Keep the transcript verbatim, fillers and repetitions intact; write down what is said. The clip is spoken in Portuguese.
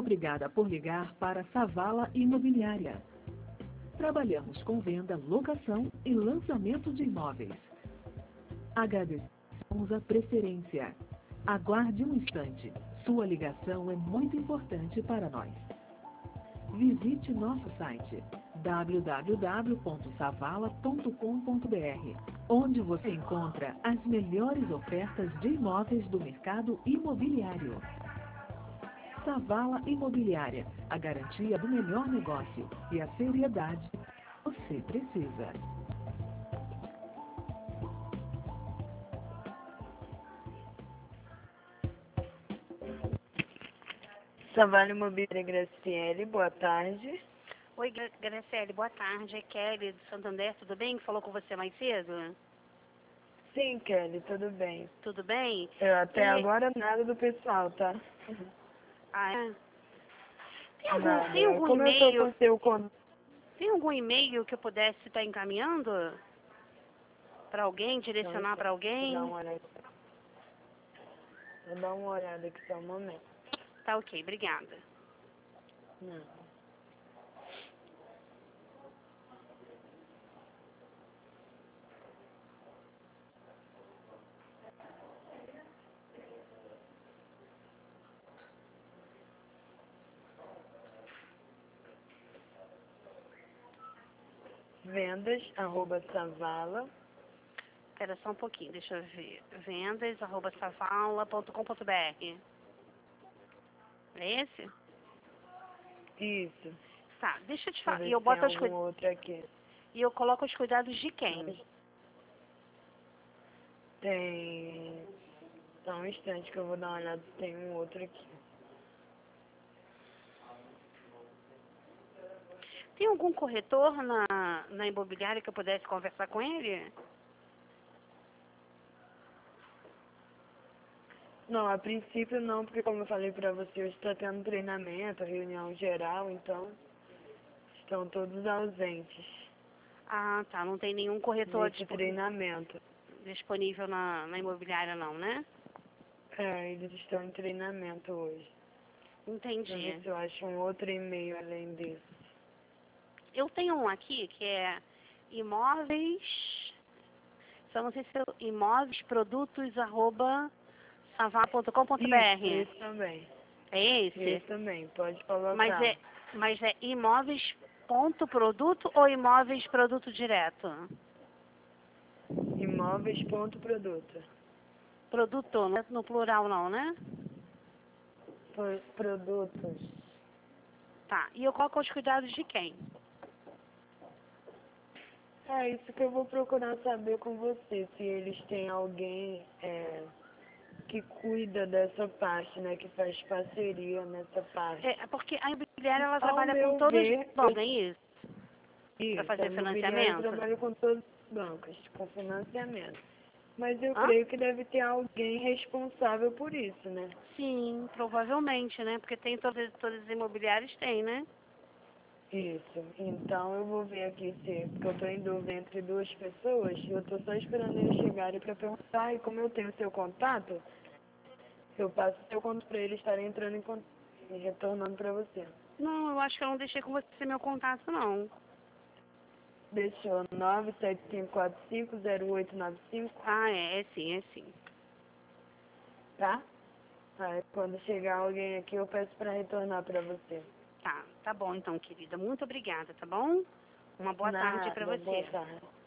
obrigada por ligar para Savala Imobiliária. Trabalhamos com venda, locação e lançamento de imóveis. Agradecemos a preferência. Aguarde um instante. Sua ligação é muito importante para nós. Visite nosso site w w w ponto savala ponto com ponto b r, onde você encontra as melhores ofertas de imóveis do mercado imobiliário. Savala Imobiliária, a garantia do melhor negócio e a seriedade que você precisa. Savala Imobiliária Graciele, boa tarde. Oi, Gra- Graciele, boa tarde. É Kelly do Santander, tudo bem? Falou com você mais cedo? Sim, Kelly, tudo bem. Tudo bem? Eu até É. agora nada do pessoal, tá? Ah, é? Tem algum, Nada. tem algum Como eu tô e-mail? com seu contato, Tem algum e-mail que eu pudesse estar encaminhando para alguém, direcionar para vou alguém? dar uma olhada. Vou dar uma olhada aqui só um momento. Tá ok, obrigada. Não. Vendas, arroba Savala. Espera só um pouquinho, deixa eu ver. Vendas, arroba savala ponto com ponto b r. É esse? Isso. Tá, deixa eu te Deixa eu falar. ver E eu se tem boto os algum cuidados. outro aqui. E eu coloco os cuidados de quem? Tem... Só um instante que eu vou dar uma olhada se tem um outro aqui. Tem algum corretor na, na imobiliária que eu pudesse conversar com ele? Não, a princípio não, porque como eu falei pra você, hoje está tendo treinamento, reunião geral, então estão todos ausentes Ah, tá. Não tem nenhum corretor nesse dispo- treinamento. disponível na, na imobiliária, não, né? É, eles estão em treinamento hoje. Pra ver Entendi. se eu acho um outro e-mail além desse. Eu tenho um aqui que é imóveis... Só não sei se é imóveis, produtos, arroba, savar ponto com ponto b Isso, r. esse também. É esse? Esse também, pode colocar. Mas é, mas é imóveis ponto produto ou imóveis produto direto? Imóveis ponto produto. Produto, não é no plural não, né? Por produtos. Tá. E eu coloco os cuidados de quem? É isso que eu vou procurar saber com você, se eles têm alguém é, que cuida dessa parte, né, que faz parceria nessa parte. É, porque a imobiliária ela Ao trabalha com meu todos ver, os bancos, não é isso? Para isso, a fazer imobiliária financiamento? trabalha com todos os bancos, com financiamento. Mas eu Hã? creio que deve ter alguém responsável por isso, né? Sim, provavelmente, né? Porque tem todas, todas as imobiliárias têm, né? Isso. Então eu vou ver aqui se, porque eu estou em dúvida entre duas pessoas, e eu estou só esperando eles chegarem para perguntar, e como eu tenho seu contato, eu passo seu contato para eles estarem entrando em contato e retornando para você. Não, eu acho que eu não deixei com você meu contato, não. Deixou nove sete cinco quatro cinco zero oito nove cinco, Ah, é, é sim, é sim. tá? Aí quando chegar alguém aqui eu peço para retornar para você. Tá, tá bom então, querida. Muito obrigada, tá bom? Uma boa tarde Nada, para boa você. tarde.